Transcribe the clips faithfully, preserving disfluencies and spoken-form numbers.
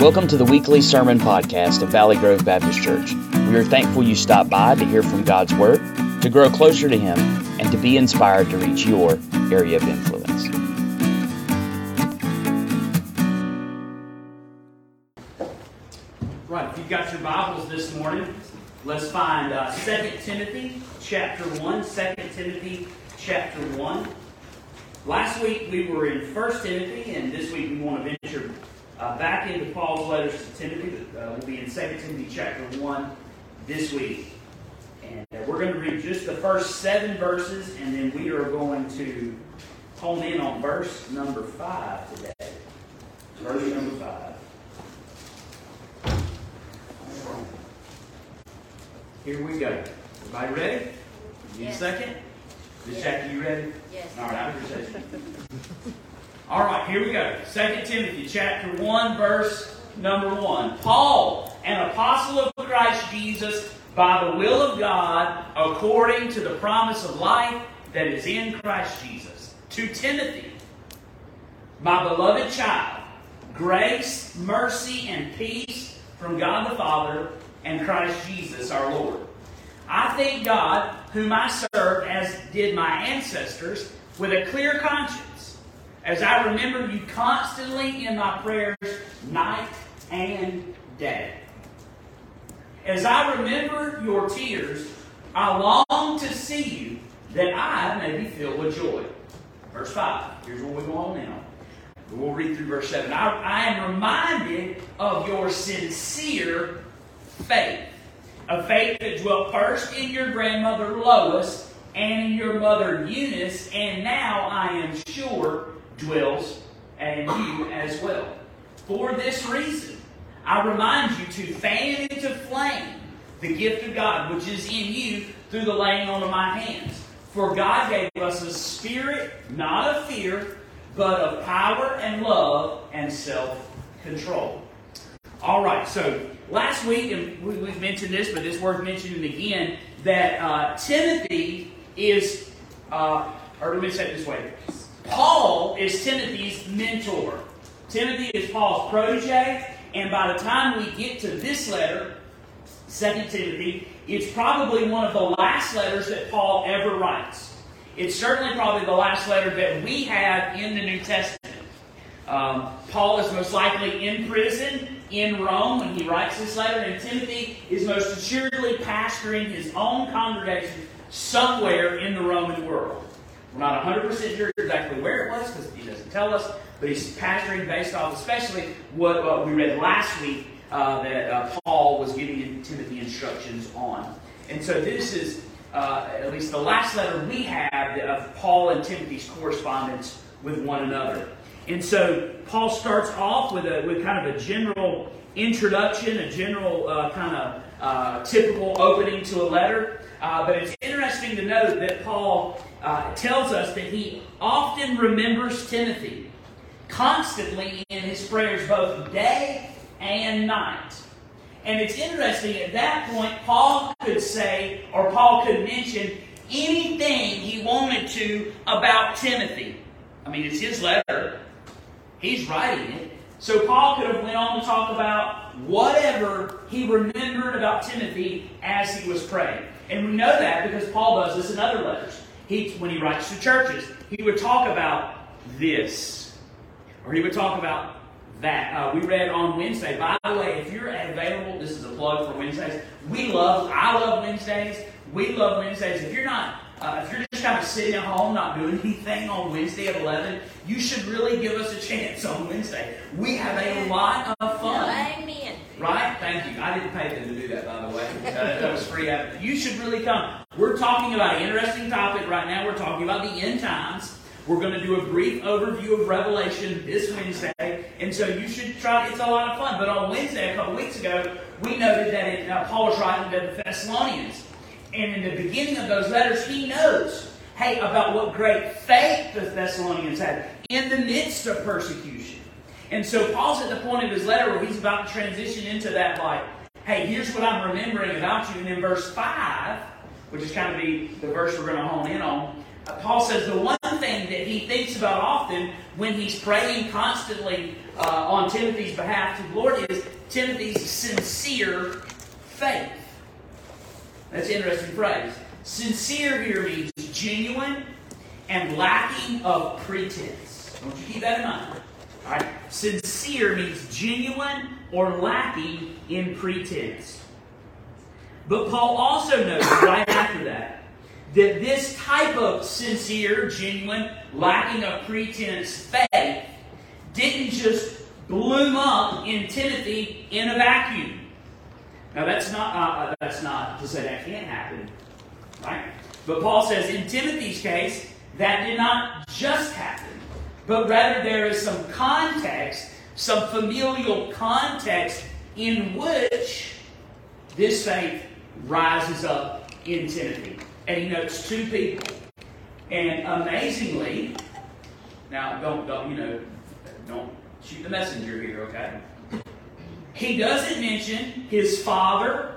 Welcome to the weekly sermon podcast of Valley Grove Baptist Church. We are thankful you stopped by to hear from God's Word, to grow closer to Him, and to be inspired to reach your area of influence. Right, if you've got your Bibles this morning, let's find uh, Second Timothy chapter one. Second Timothy chapter one. Last week we were in First Timothy, and this week we want to venture uh, back into Paul's letters to Timothy. Uh, we'll be in Second Timothy chapter one this week. And uh, we're going to read just the first seven verses, and then we are going to hone in on verse number five today. Verse number five. Here we go. Everybody ready? Need Yes. a second? Miz Yes. Jackie, you ready? Yes. All right, I appreciate it. All right, here we go. Second Timothy chapter one, verse number one. Paul, an apostle of Christ Jesus, by the will of God, according to the promise of life that is in Christ Jesus. To Timothy, my beloved child, grace, mercy, and peace from God the Father and Christ Jesus our Lord. I thank God, whom I serve as did my ancestors, with a clear conscience, as I remember you constantly in my prayers night and day. As I remember your tears, I long to see you, that I may be filled with joy. Verse five. Here's where we go on now. We'll read through verse seven. I, I am reminded of your sincere faith. A faith that dwelt first in your grandmother Lois and in your mother Eunice, and now I am sure dwells in you as well. For this reason, I remind you to fan into flame the gift of God which is in you through the laying on of my hands. For God gave us a spirit, not of fear, but of power and love and self-control. All right, so last week, and we, we've mentioned this, but it's worth mentioning again, that uh, Timothy is, uh, or let me say it this way, Paul is Timothy's mentor. Timothy is Paul's protege, and by the time we get to this letter, Second Timothy, it's probably one of the last letters that Paul ever writes. It's certainly probably the last letter that we have in the New Testament. Um, Paul is most likely in prison in Rome when he writes this letter, and Timothy is most assuredly pastoring his own congregation somewhere in the Roman world. We're not one hundred percent sure exactly where it was because he doesn't tell us, but he's pastoring based off especially what, what we read last week uh, that uh, Paul was giving Timothy instructions on. And so this is uh, at least the last letter we have of Paul and Timothy's correspondence with one another. And so Paul starts off with a with kind of a general introduction, a general uh, kind of uh, typical opening to a letter. Uh, but it's interesting to note that Paul uh, tells us that he often remembers Timothy constantly in his prayers, both day and night. And it's interesting, at that point, Paul could say, or Paul could mention anything he wanted to about Timothy. I mean, it's his letter. He's writing it. So Paul could have went on to talk about whatever he remembered about Timothy as he was praying. And we know that because Paul does this in other letters. He, when he writes to churches, he would talk about this. Or he would talk about that. Uh, we read on Wednesday. By the way, if you're available, this is a plug for Wednesdays. We love, I love Wednesdays. We love Wednesdays. If you're not, uh, if you're just kind of sitting at home, not doing anything on Wednesday at eleven, you should really give us a chance on Wednesday. We have a lot of fun. Amen. Right? Thank you. I didn't pay them to do that, by the way. Uh, that was free. You should really come. We're talking about an interesting topic right now. We're talking about the end times. We're going to do a brief overview of Revelation this Wednesday, and so you should try. It's a lot of fun. But on Wednesday, a couple weeks ago, we noted that it, uh, Paul was writing to the Thessalonians, and in the beginning of those letters, he knows, hey, about what great faith the Thessalonians had in the midst of persecution. And so Paul's at the point of his letter where he's about to transition into that, like, hey, here's what I'm remembering about you. And in verse five, which is kind of the, the verse we're going to hone in on, uh, Paul says, the one one thing that he thinks about often when he's praying constantly uh, on Timothy's behalf to the Lord is Timothy's sincere faith. That's an interesting phrase. Sincere here means genuine and lacking of pretense. Don't you keep that in mind. All right? Sincere means genuine or lacking in pretense. But Paul also notes right after that, that this type of sincere, genuine, lacking of pretense faith didn't just bloom up in Timothy in a vacuum. Now that's not uh, that's not to say that can't happen, right? But Paul says in Timothy's case, that did not just happen, but rather there is some context, some familial context in which this faith rises up in Timothy. And he notes two people. And amazingly, now don't, don't you know, don't shoot the messenger here, okay? He doesn't mention his father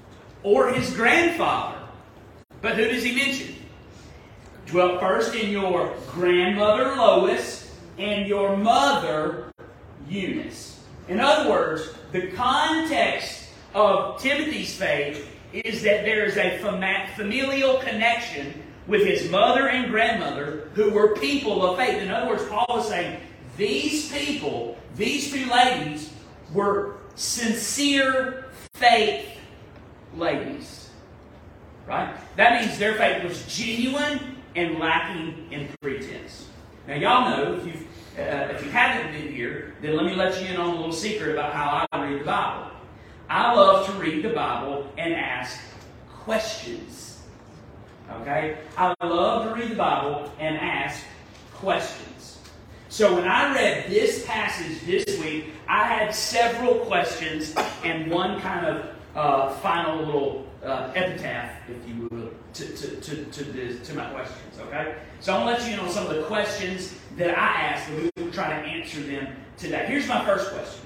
or his grandfather. But who does he mention? Dwelt first in your grandmother Lois and your mother Eunice. In other words, the context of Timothy's faith is that there is a familial connection with his mother and grandmother who were people of faith. In other words, Paul is saying these people, these two ladies, were sincere faith ladies. Right? That means their faith was genuine and lacking in pretense. Now, y'all know, if, you've, uh, if you haven't been here, then let me let you in on a little secret about how I read the Bible. I love to read the Bible and ask questions. Okay? I love to read the Bible and ask questions. So when I read this passage this week, I had several questions and one kind of uh, final little uh, epitaph, if you will, to, to, to, to, this, to my questions. Okay? So I'm going to let you know some of the questions that I asked, and we will try to answer them today. Here's my first question.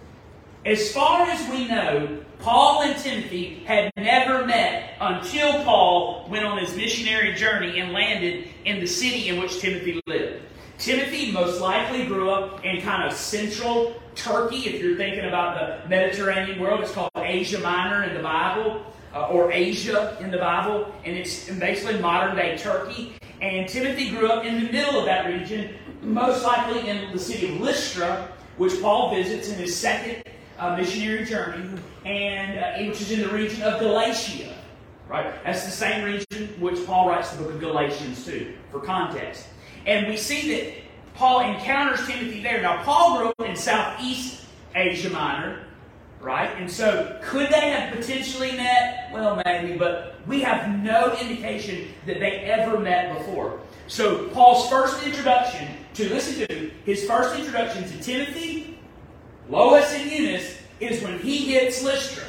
As far as we know, Paul and Timothy had never met until Paul went on his missionary journey and landed in the city in which Timothy lived. Timothy most likely grew up in kind of central Turkey. If you're thinking about the Mediterranean world, it's called Asia Minor in the Bible, uh, or Asia in the Bible, and it's basically modern-day Turkey. And Timothy grew up in the middle of that region, most likely in the city of Lystra, which Paul visits in his second uh, missionary journey, and uh, which is in the region of Galatia. Right? That's the same region which Paul writes the book of Galatians to, for context. And we see that Paul encounters Timothy there. Now, Paul grew up in Southeast Asia Minor, right? And so, could they have potentially met? Well, maybe, but we have no indication that they ever met before. So, Paul's first introduction to, listen to, his first introduction to Timothy, Lois, and Eunice is when he hits Lystra.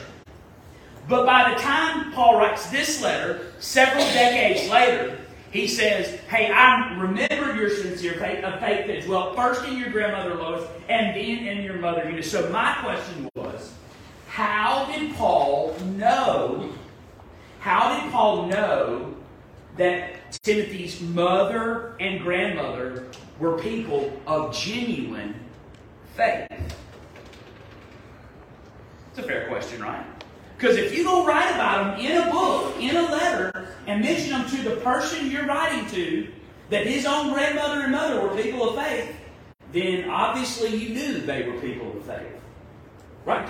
But by the time Paul writes this letter, several decades later, he says, hey, I remember your sincere faith, a faith that dwelt first in your grandmother Lois and then in your mother Eunice. So my question was, how did Paul know, how did Paul know that Timothy's mother and grandmother were people of genuine faith? It's a fair question, right? Because if you go write about them in a book, in a letter, and mention them to the person you're writing to, that his own grandmother and mother were people of faith, then obviously you knew they were people of faith. Right?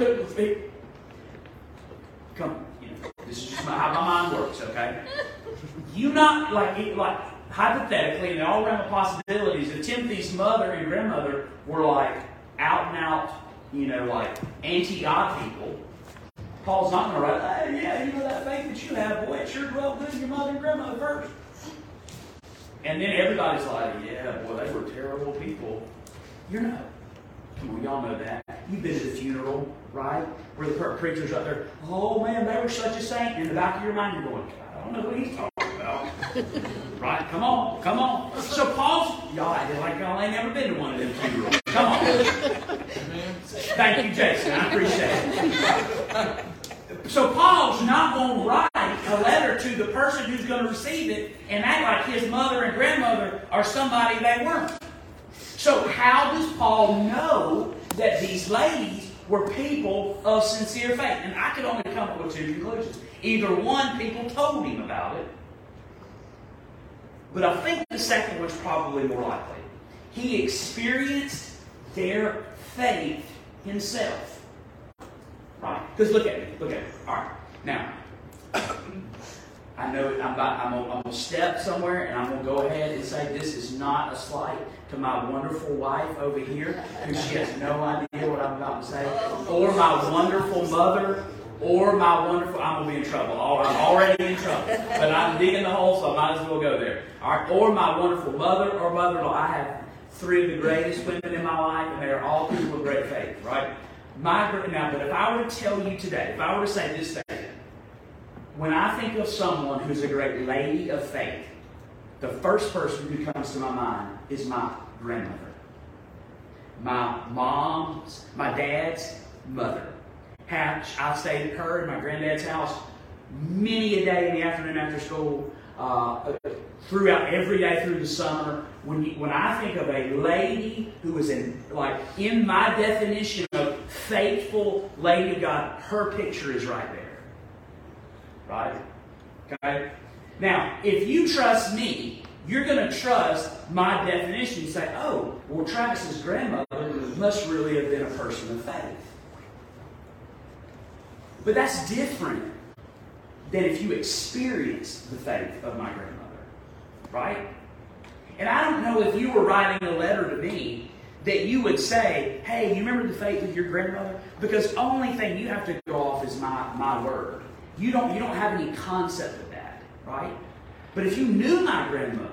Come, you know, this is just how my mind works, okay? You not, like, like hypothetically, and all around the possibilities, if Timothy's mother and grandmother were like out and out, you know, like anti-God people, Paul's not going to write, hey, yeah, you know that faith that you have, boy, it sure dwelt good in your mother and grandmother first. And then everybody's like, yeah, boy, they were terrible people. You're not. Come on, y'all know that. You've been to the funeral, right? Where the preacher's up there, oh, man, they were such a saint. In the back of your mind, you're going, I don't know what he's talking about. Right? Come on, come on. So Paul's, y'all acting like y'all ain't never been to one of them funerals. Come on. Thank you, Jason. I appreciate it. So Paul's not going to write a letter to the person who's going to receive it and act like his mother and grandmother are somebody they weren't. So how does Paul know that these ladies were people of sincere faith? And I could only come up with two conclusions. Either one, people told him about it. But I think the second one's probably more likely. He experienced their faith himself. Right? Because look at me. Look at me. All right. Now, I know I'm about, I'm going to step somewhere and I'm going to go ahead and say this is not a slight to my wonderful wife over here, who she has no idea what I'm about to say, or my wonderful mother, or my wonderful, I'm going to be in trouble. I'm already in trouble, but I'm digging the hole, so I might as well go there. All right, or my wonderful mother or mother-in-law. I have three of the greatest women in my life, and they are all people of great faith, right? My now, but if I were to tell you today, if I were to say this thing, when I think of someone who's a great lady of faith, the first person who comes to my mind is my grandmother. My mom's, my dad's mother. I stayed at her and my granddad's house many a day in the afternoon after school, uh, throughout every day through the summer. When you, when I think of a lady who is in, like, in my definition of faithful lady of God, her picture is right there. Right? Okay? Now, if you trust me, you're going to trust my definition and say, oh, well, Travis's grandmother must really have been a person of faith. But that's different than if you experience the faith of my grandmother. Right? And I don't know if you were writing a letter to me that you would say, hey, you remember the faith of your grandmother? Because the only thing you have to go off is my, my word. You don't, you don't have any concept of that, right? But if you knew my grandmother,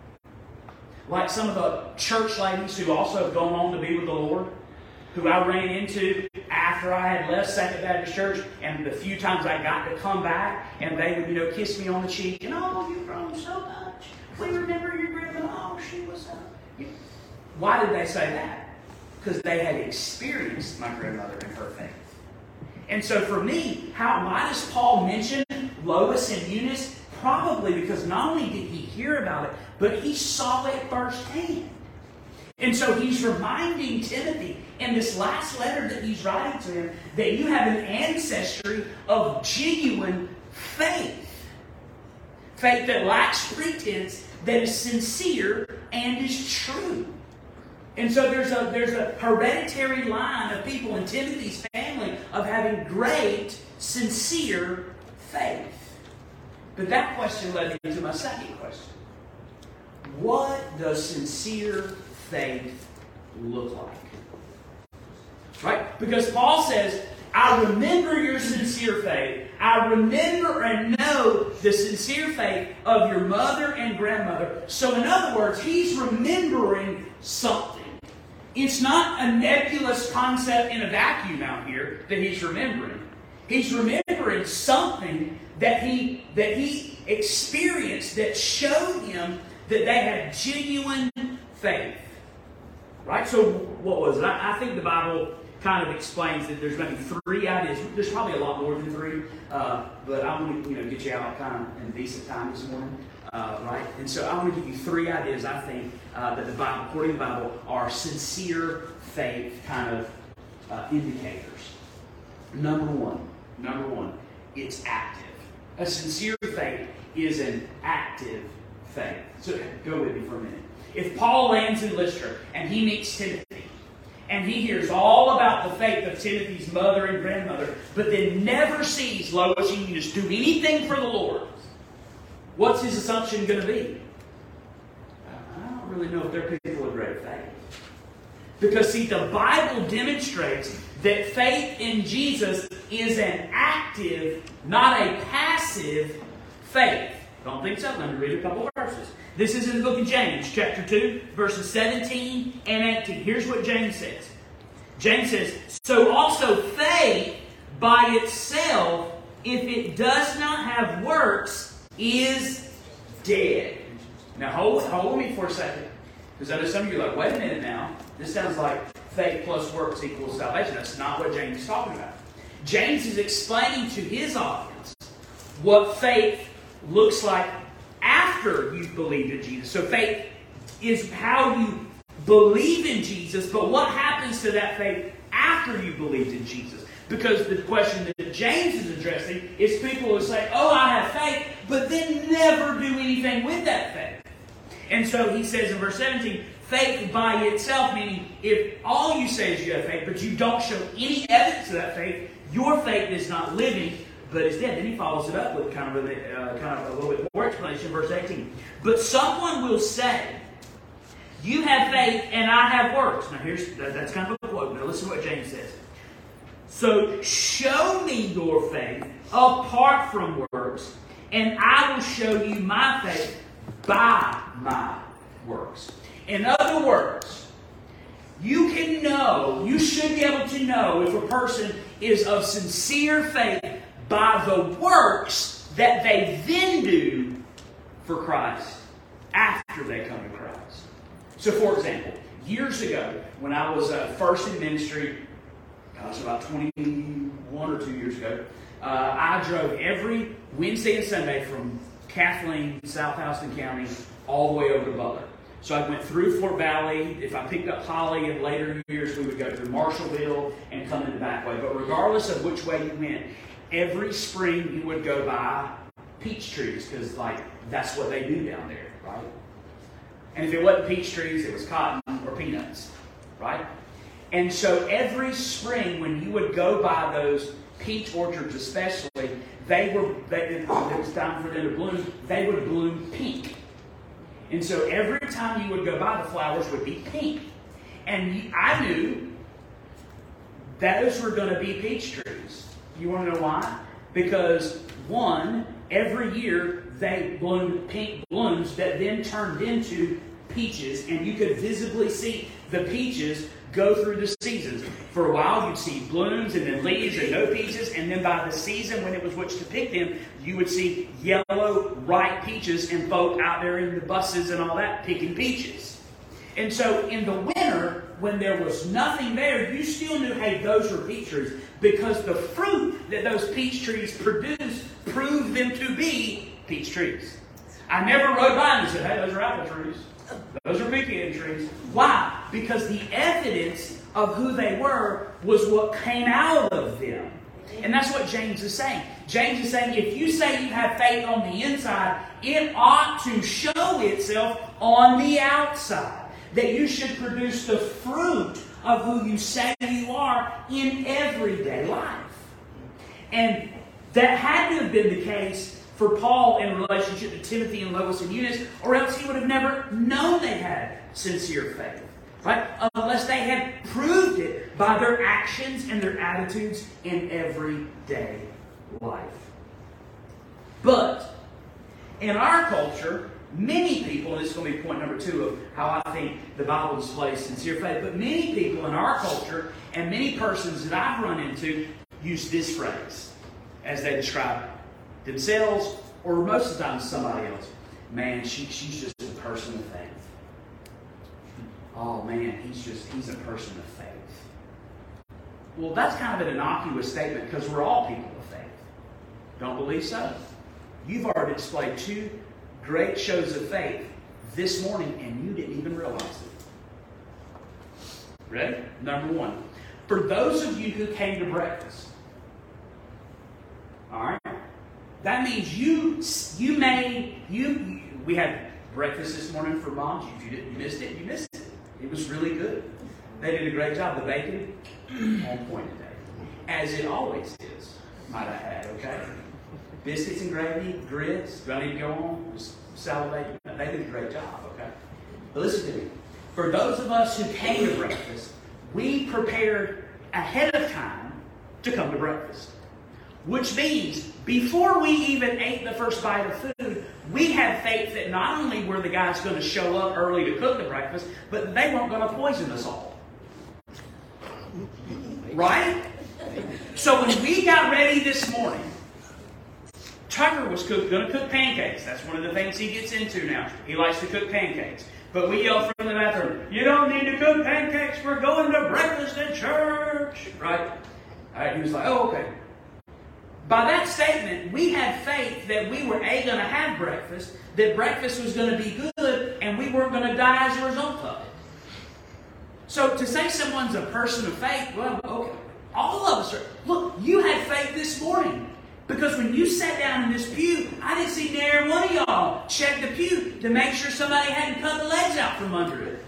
like some of the church ladies who also have gone on to be with the Lord, who I ran into after I had left Second Baptist Church, and the few times I got to come back, and they would, you know, kiss me on the cheek, and oh, you've grown so much. We remember your grandmother. Oh, she was a... Why did they say that? Because they had experienced my grandmother and her faith. And so for me, how why does Paul mention Lois and Eunice? Probably because not only did he hear about it, but he saw it firsthand. And so he's reminding Timothy in this last letter that he's writing to him that you have an ancestry of genuine faith. Faith that lacks pretense, that is sincere and is true. And so there's a there's a hereditary line of people in Timothy's family of having great, sincere faith. But that question led me to my second question. What does sincere faith look like? Right? Because Paul says, I remember your sincere faith. I remember and know the sincere faith of your mother and grandmother. So in other words, he's remembering something. It's not a nebulous concept in a vacuum out here that he's remembering. He's remembering something that he that he experienced that showed him that they had genuine faith. Right? So what was it? I, I think the Bible kind of explains that there's maybe three ideas. There's probably a lot more than three, uh, but I want to you know get you out kind of in decent time this morning. Uh, right? And so I want to give you three ideas, I think, uh, that the Bible, according to the Bible, are sincere faith kind of uh, indicators. Number one, number one, it's active. A sincere faith is an active faith. So go with me for a minute. If Paul lands in Lystra and he meets Timothy, and he hears all about the faith of Timothy's mother and grandmother, but then never sees Lois and Eunice do anything for the Lord, what's his assumption going to be? I don't really know if they're people of great faith. Because, see, the Bible demonstrates that faith in Jesus is an active, not a passive faith. Don't think so. Let me read a couple of verses. This is in the book of James, chapter two, verses seventeen and eighteen. Here's what James says. James says, so also faith by itself, if it does not have works, is dead. Now hold, hold me for a second. Because I know some of you are like, wait a minute now. This sounds like faith plus works equals salvation. That's not what James is talking about. James is explaining to his audience what faith looks like after you've believed in Jesus. So faith is how you believe in Jesus, but what happens to that faith after you believed in Jesus? Because the question that James is addressing is people who say, oh, I have faith, but then never do anything with that faith. And so he says in verse seventeen, faith by itself, meaning if all you say is you have faith, but you don't show any evidence of that faith, your faith is not living, but is dead. Then he follows it up with kind of a, uh, kind of a little bit more explanation, verse eighteen. But someone will say, you have faith and I have works. Now here's, that, that's kind of a quote. Now listen to what James says. So show me your faith apart from works, and I will show you my faith by my works. In other words, you can know, you should be able to know if a person is of sincere faith by the works that they then do for Christ after they come to Christ. So for example, years ago, when I was uh, first in ministry, gosh, about twenty-one or two years ago, uh, I drove every Wednesday and Sunday from Kathleen, South Houston County, all the way over to Butler. So I went through Fort Valley. If I picked up Holly in later years, we would go through Marshallville and come in the back way. But regardless of which way you went, every spring you would go by peach trees, because like that's what they do down there, right? And if it wasn't peach trees, it was cotton or peanuts, right? And so every spring when you would go by those peach orchards especially, they were, they, it was time for them to bloom, they would bloom pink. And so every time you would go by, the flowers would be pink. And you, I knew those were going to be peach trees. You want to know why? Because one, every year they bloomed pink blooms that then turned into peaches, and you could visibly see the peaches go through the seasons. For a while you'd see blooms and then leaves and no peaches, and then by the season when it was which to pick them, you would see yellow, ripe peaches and folk out there in the buses and all that picking peaches. And so in the winter, when there was nothing there, you still knew, hey, those were peach trees, because the fruit that those peach trees produced proved them to be peach trees. I never rode by and said, hey, those are apple trees. Those are pecan trees. Why? Because the evidence of who they were was what came out of them. And that's what James is saying. James is saying if you say you have faith on the inside, it ought to show itself on the outside. That you should produce the fruit of who you say you are in everyday life. And that had to have been the case for Paul in relationship to Timothy and Lois and Eunice, or else he would have never known they had sincere faith. Right? Unless they had proved it by their actions and their attitudes in everyday life. But in our culture, many people, and this is going to be point number two of how I think the Bible displays sincere faith, but many people in our culture and many persons that I've run into use this phrase as they describe themselves, or most of the time somebody else. Man, she, she's just a person of faith. Oh man, he's just, he's a person of faith. Well, that's kind of an innocuous statement because we're all people of faith. Don't believe so? You've already displayed two great shows of faith this morning and you didn't even realize it. Ready? Number one. For those of you who came to breakfast, all right, that means you you made, you, we had breakfast this morning for moms. If you didn't miss it, you missed it. It was really good. They did a great job. The bacon, on point today. As it always is, might I add, okay? Biscuits and gravy, grits, do I need to go on? Just salad bacon. They did a great job, okay? But listen to me. For those of us who came to breakfast, we prepared ahead of time to come to breakfast. Which means, before we even ate the first bite of food, we had faith that not only were the guys going to show up early to cook the breakfast, but they weren't going to poison us all. Right? So when we got ready this morning, Tucker was cook, going to cook pancakes. That's one of the things he gets into now. He likes to cook pancakes. But we yelled from the bathroom, you don't need to cook pancakes. We're going to breakfast at church. Right? All right. He was like, oh, okay. by that statement, we had faith that we were A, going to have breakfast, that breakfast was going to be good, and we weren't going to die as a result of it. So to say someone's a person of faith, well, okay, all of us are. Look, you had faith this morning. Because when you sat down in this pew, I didn't see nary one of y'all check the pew to make sure somebody hadn't cut the legs out from under it.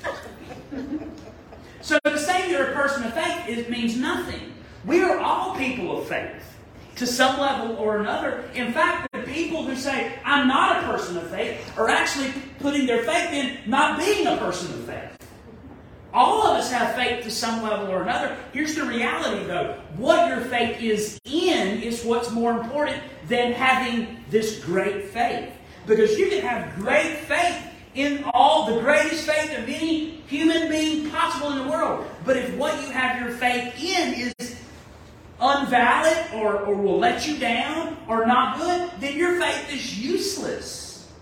So to say you're a person of faith, it means nothing. We are all people of faith to some level or another. In fact, the people who say, I'm not a person of faith, are actually putting their faith in not being a person of faith. All of us have faith to some level or another. Here's the reality, though. What your faith is in is what's more important than having this great faith. Because you can have great faith in all, the greatest faith of any human being possible in the world. But if what you have your faith in is invalid or, or will let you down or not good, then your faith is useless.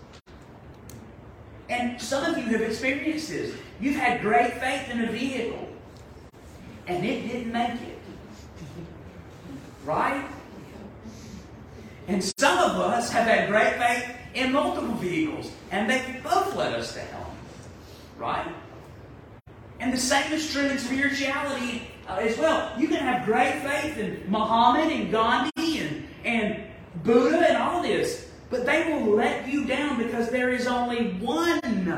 And some of you have experienced this. You've had great faith in a vehicle, and it didn't make it. Right? And some of us have had great faith in multiple vehicles, and they both let us down. Right? And the same is true in spirituality uh, as well. You can have great faith in Muhammad and Gandhi and, and Buddha and all this, but they will let you down because there is only one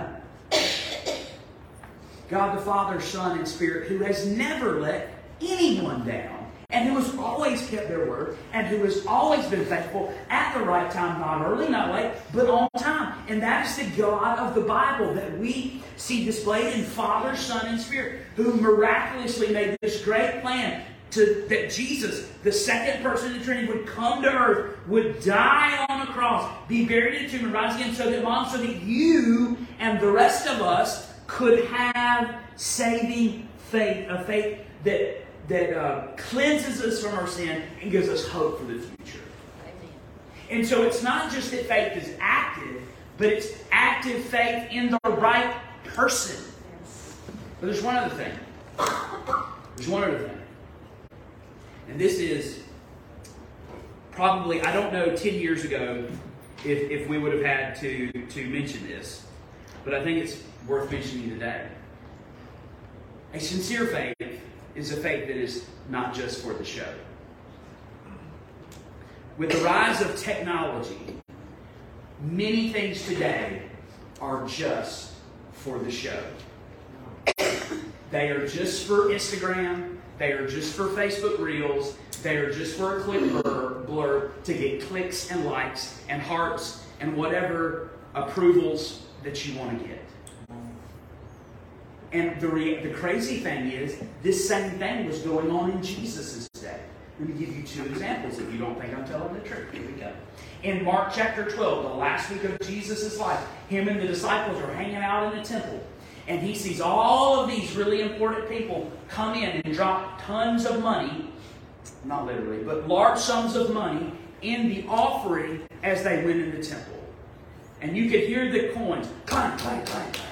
God the Father, Son, and Spirit, who has never let anyone down, and who has always kept their word, and who has always been faithful at the right time, not early, not late, but on time. And that is the God of the Bible that we see displayed in Father, Son, and Spirit, who miraculously made this great plan to, that Jesus, the second person of the Trinity, would come to earth, would die on the cross, be buried in a tomb, and rise again, so that, Mom, so that you and the rest of us could have saving faith, a faith that that uh, cleanses us from our sin and gives us hope for the future. Amen. And so it's not just that faith is active, but it's active faith in the right person. Yes. But there's one other thing. There's one other thing. And this is probably, I don't know, ten years ago if, if we would have had to, to mention this. But I think it's worth mentioning today. A sincere faith is a faith that is not just for the show. With the rise of technology, many things today are just for the show. They are just for Instagram. They are just for Facebook Reels. They are just for a click blur, blur to get clicks and likes and hearts and whatever approvals that you want to get. And the, re- the crazy thing is, this same thing was going on in Jesus' day. Let me give you two examples if you don't think I'm telling the truth. Here we go. In Mark chapter twelve, the last week of Jesus' life, him and the disciples are hanging out in the temple. And he sees all of these really important people come in and drop tons of money, not literally, but large sums of money in the offering as they went in the temple. And you could hear the coins, clank, clank, clank, clank.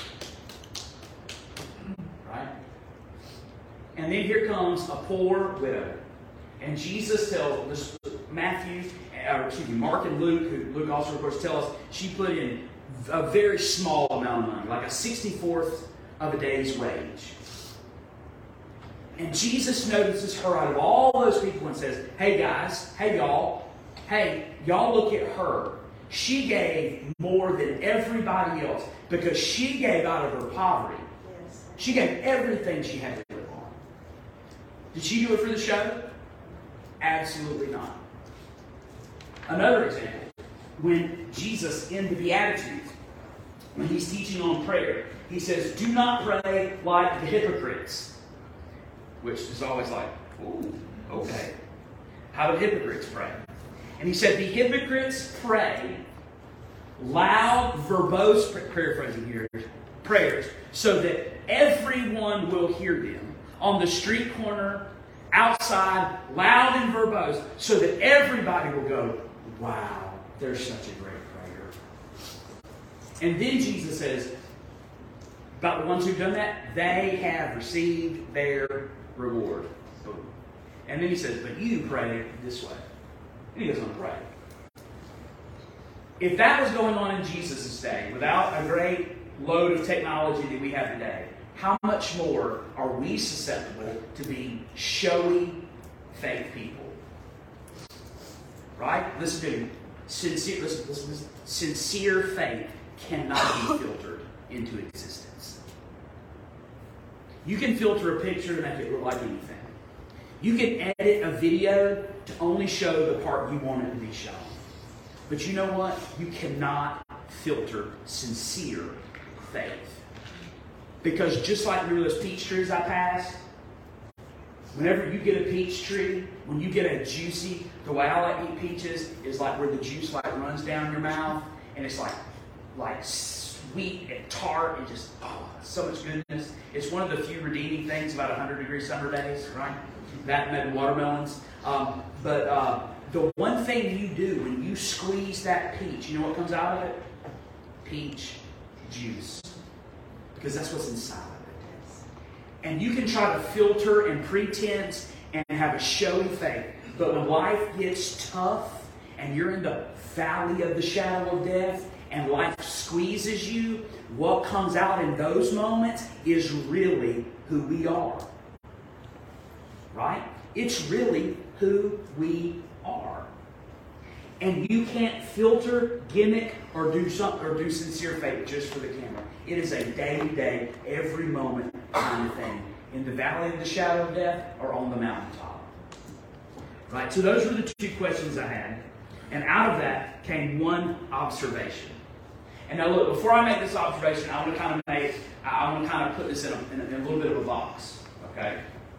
Right? And then here comes a poor widow. And Jesus tells Matthew, or excuse me, Mark and Luke, who Luke also, of course, tell us she put in a very small amount of money, like a sixty-fourth of a day's wage. And Jesus notices her out of all those people and says, hey guys, hey y'all, hey, y'all look at her. She gave more than everybody else because she gave out of her poverty. Yes. She gave everything she had to live on. Did she do it for the show? Absolutely not. Another example, when Jesus in the Beatitudes, when he's teaching on prayer, he says, do not pray like the hypocrites. Which is always like, ooh, okay. How do hypocrites pray? And he said, the hypocrites pray loud, verbose, paraphrasing here, prayers, so that everyone will hear them. On the street corner, outside, loud and verbose, so that everybody will go, wow, they're such a great prayer. And then Jesus says, about the ones who've done that, they have received their reward. Boom. And then he says, but you pray this way. and he goes on to pray. If that was going on in Jesus' day, without a great load of technology that we have today, how much more are we susceptible to being showy, fake people? Right? Listen to me. Sincere, listen, listen, listen. Sincere faith cannot be filtered into existence. You can filter a picture to make it look like anything. You can edit a video to only show the part you want it to be shown. But you know what? You cannot filter sincere faith. Because just like remember those peach trees I passed, whenever you get a peach tree, when you get a juicy, the way I like to eat peaches is like where the juice like runs down your mouth, and it's like like sweet and tart and just oh, so much goodness. It's one of the few redeeming things about one hundred degree summer days, right? That and then watermelons. Um, but uh, the one thing you do when you squeeze that peach, you know what comes out of it? Peach juice. Because that's what's inside of it. And you can try to filter and pretense and have a showy faith. But when life gets tough and you're in the valley of the shadow of death and life squeezes you, what comes out in those moments is really who we are. Right? It's really who we are. And you can't filter, gimmick, or do something or do sincere faith just for the camera. It is a day-to-day, every moment kind of thing. In the valley of the shadow of death or on the mountaintop. Right? So those were the two questions I had. And out of that came one observation. And now look, before I make this observation, I want to kind of make, I want to kind of put this in a, in a, in a little bit of a box. Okay?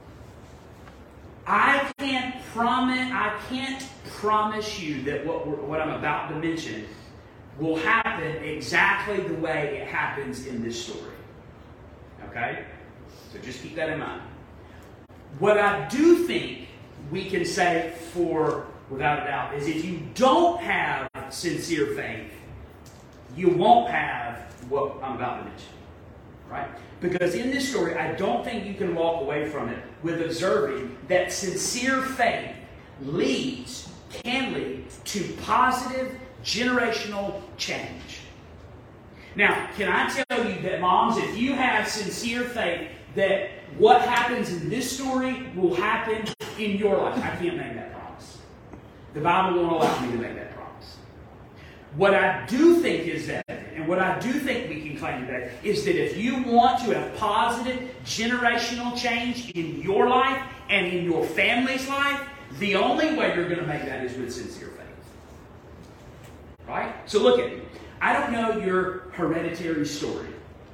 I can't promise. I can't promise you that what we're, what I'm about to mention will happen exactly the way it happens in this story. Okay, so just keep that in mind. What I do think we can say for without a doubt is if you don't have sincere faith, you won't have what I'm about to mention. Right? Because in this story, I don't think you can walk away from it with observing that sincere faith leads, can lead to positive generational change. Now, can I tell you that, moms, if you have sincere faith that what happens in this story will happen in your life? I can't make that promise. The Bible won't allow me to make that promise. What I do think is that, and what I do think we can claim today, is that if you want to have positive generational change in your life and in your family's life, the only way you're going to make that is with sincere faith. Right? So look at me. I don't know your hereditary story.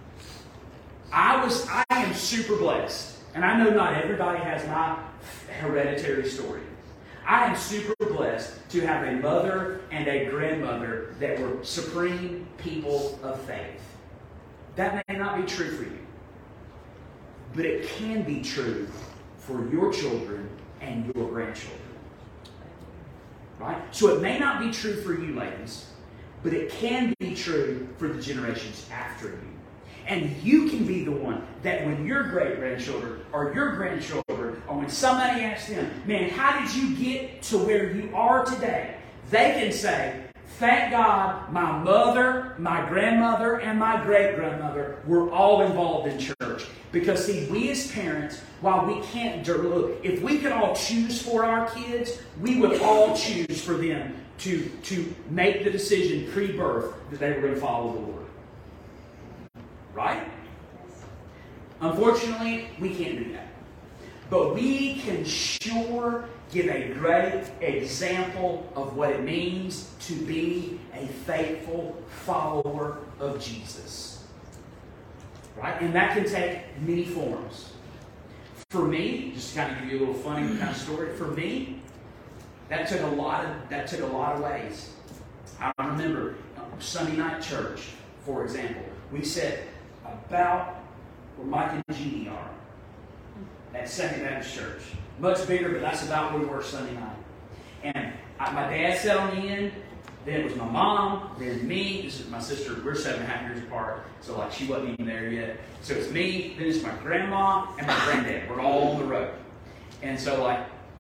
I was, I am super blessed. And I know not everybody has my hereditary story. I am super blessed to have a mother and a grandmother that were supreme people of faith. That may not be true for you. But it can be true for your children and your grandchildren. Right? So it may not be true for you, ladies, but it can be true for the generations after you. And you can be the one that when your great-grandchildren or your grandchildren, or when somebody asks them, man, how did you get to where you are today? They can say, thank God my mother, my grandmother, and my great-grandmother were all involved in church. Because, see, we as parents, while we can't, look, if we could all choose for our kids, we would all choose for them to, to make the decision pre-birth that they were going to follow the Lord. Right? Unfortunately, we can't do that. But we can sure give a great example of what it means to be a faithful follower of Jesus. Right? And that can take many forms. For me, just to kind of give you a little funny kind of story, for me, that took a lot of that took a lot of ways. I remember Sunday night church, for example. We sat about where Mike and Jeannie are at Second Baptist Church. Much bigger, but that's about where we were Sunday night. And I, my dad sat on the end. Then it was my mom. Then me. This is my sister. We're seven and a half years apart, so like she wasn't even there yet. So it's me. Then it's my grandma and my granddad. We're all on the road. And so like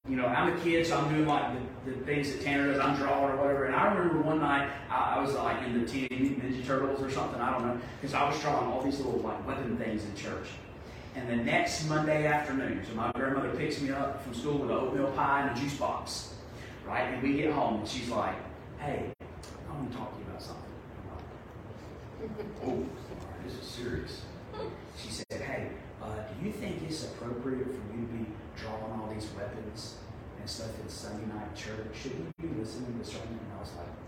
You know, I'm a kid, so I'm doing like the, the things that Tanner does. I'm drawing or whatever. And I remember one night, I, I was like in the Teenage Mutant Ninja Turtles or something, I don't know, because I was drawing all these little like weapon things in church. And the next Monday afternoon, so my grandmother picks me up from school with an oatmeal pie and a juice box, right? And we get home, and she's like, hey, I want to talk to you about something. I'm like, oh, this is serious. She said, hey, uh, do you think it's appropriate for you to be drawing all these weapons and stuff in Sunday night church? Should we be listening to the sermon? And I was like,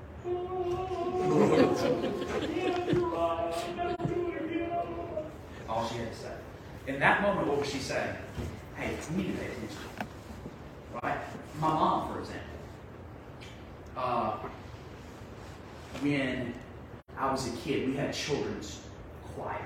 all she had to say. In that moment, what was she saying? Hey, you need to pay attention. Right? My mom, for example. Uh, when I was a kid, we had a children's choir.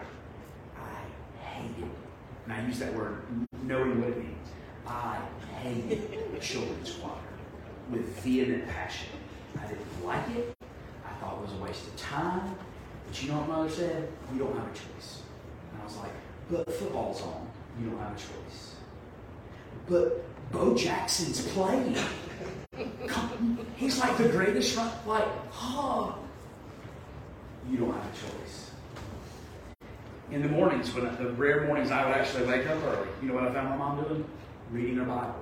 I hated it. And I use that word knowing what it means. I hated children's choir with vehement passion. I didn't like it. I thought it was a waste of time. But you know what Mother said? You don't have a choice. And I was like, but football's on. You don't have a choice. But Bo Jackson's playing. He's like the greatest, like, oh. You don't have a choice. In the mornings, when I, the rare mornings I would actually wake up early, you know what I found my mom doing? Reading her Bible.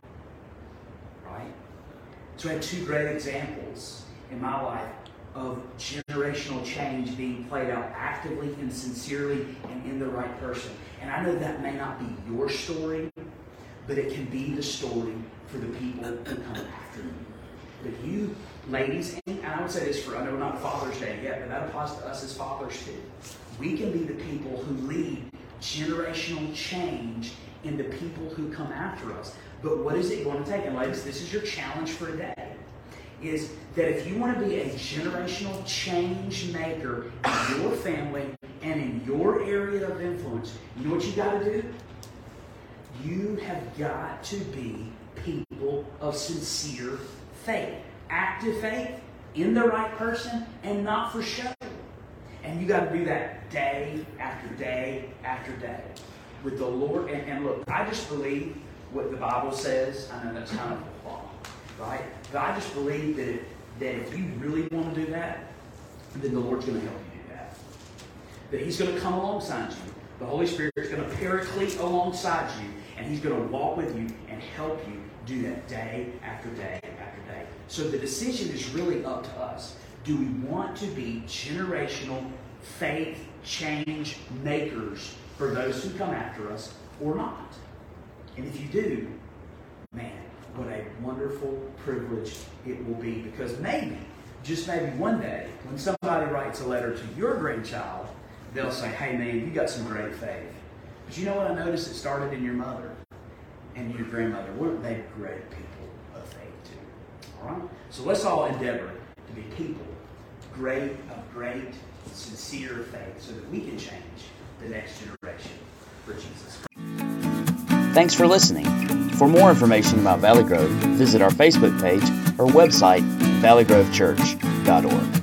Right? So I had two great examples in my life of generational change being played out actively and sincerely and in the right person. And I know that may not be your story, but it can be the story for the people who come after you. But you, ladies, and I would say this for, I know we're not Father's Day yet, but that applies to us as fathers too. We can be the people who lead generational change in the people who come after us. But what is it going to take? And ladies, this is your challenge for today. Is that if you want to be a generational change maker in your family and in your area of influence, you know what you got to do? You have got to be people of sincere faith. Active faith in the right person and not for show. And you got to do that day after day after day with the Lord. And, and look, I just believe what the Bible says. I know that's kind of a law, right? But I just believe that, it, that if you really want to do that, then the Lord's going to help you do that. That He's going to come alongside you. The Holy Spirit is going to paraclete alongside you, and He's going to walk with you and help you do that day after day after day. So the decision is really up to us. Do we want to be generational faith change makers for those who come after us or not? And if you do, man, what a wonderful privilege it will be, because maybe, just maybe one day, when somebody writes a letter to your grandchild, they'll say, hey man, you got some great faith. But you know what I noticed? It started in your mother and your grandmother. Weren't they great people of faith too? All right? So let's all endeavor to be people great of great, sincere faith so that we can change the next generation for Jesus. Thanks for listening. For more information about Valley Grove, visit our Facebook page or website, valley grove church dot org.